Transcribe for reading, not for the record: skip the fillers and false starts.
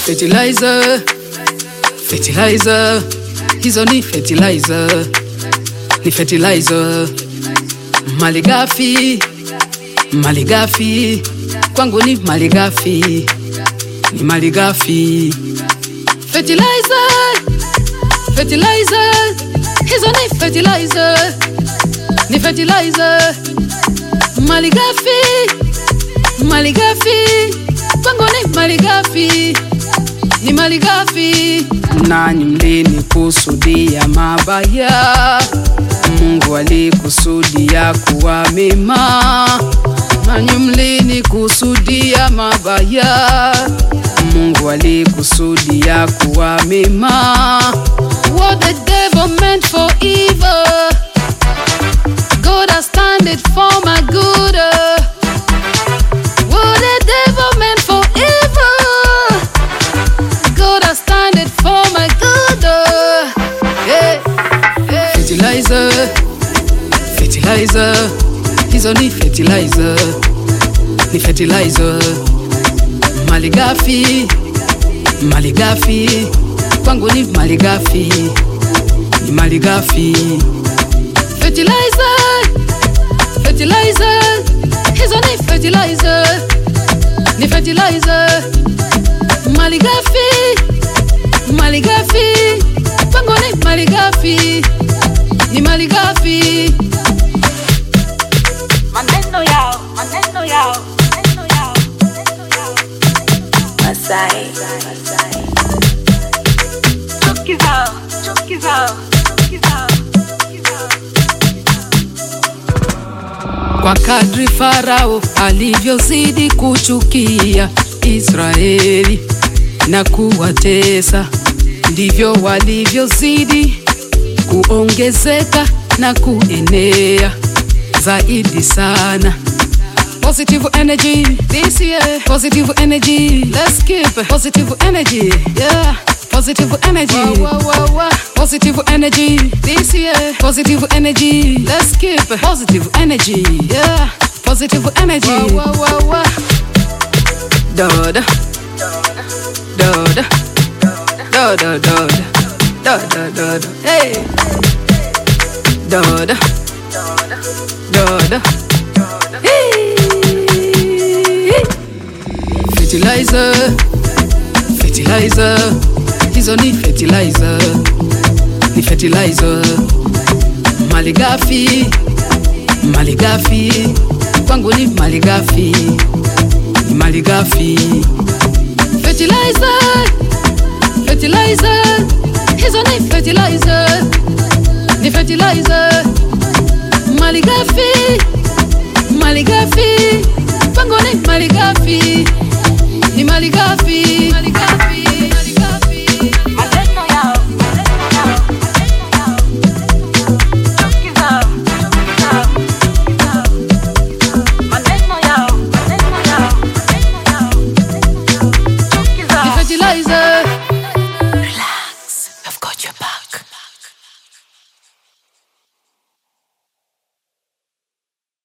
Fertilizer, fertilizer, hizo ni fertilizer, ni fertilizer. Maligafi, maligafi, kwangu ni maligafi, ni maligafi. Fertilizer, fertilizer, hizo ni fertilizer, ni fertilizer. Maligafi, maligafi, kwangu ni maligafi, ni maligafi. Nanyi mlinikusudia mabaya, Mungu alikusudia kuwa mema. Nanyi mlinikusudia mabaya, Mungu alikusudia kuwa mema. What the devil meant for evil, God has turned it for my good. What the devil meant for evil, God has turned it for my good. Yeah, yeah. Fertilizer, fertilizer, hizo ni fertilizer, ni fertilizer. Maligafi, maligafi, kwangu ni maligafi, ni maligafi. Fertilizer, fertilizer, hizo ni fertilizer, ni fertilizer. Maligafi, maligafi, kwangu ni maligafi, ni maligafi. Maneno yao, maneno yao, maneno yao, maneno yao. Masai, Masai. Chuki zao, chuki zao, chuki zao, chuki zao. Kwa kadri Farao alivyozidi kuchukia Israeli na kuwatesa, ndivyo walivyozidi kuongezeka na kuenea zaidi sana. Positive energy this year, positive energy, let's keep positive energy, yeah. Positive energy, wow, wow, wow, wow. Positive energy this year, positive energy, let's keep positive energy, yeah. Positive energy, wow, wow, wow, wow. Doda, doda, doda, doda, doda, doda, hey. Doda, doda, hey. Fertilizer, fertilizer, hizo ni fertilizer, ni fertilizer. Maligafi, maligafi, kwangu ni maligafi, ni maligafi. Fertilizer, fertilizer, hizo ni fertilizer, ni fertilizer. Maligafi, maligafi, kwangu ni maligafi.